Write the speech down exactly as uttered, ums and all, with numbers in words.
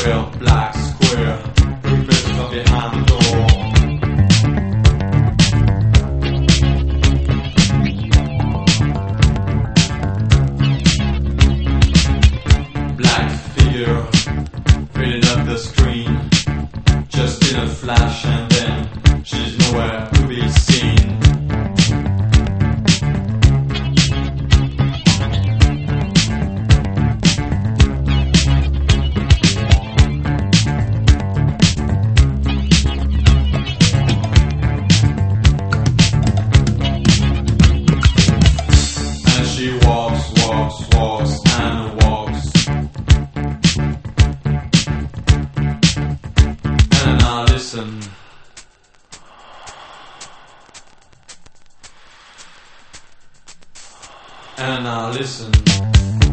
real black square reflected from behind the door. Black figure filling up the screen, just in a flash, and then she's nowhere to be seen. She walks, walks, walks, and walks. And I listen. And I listen.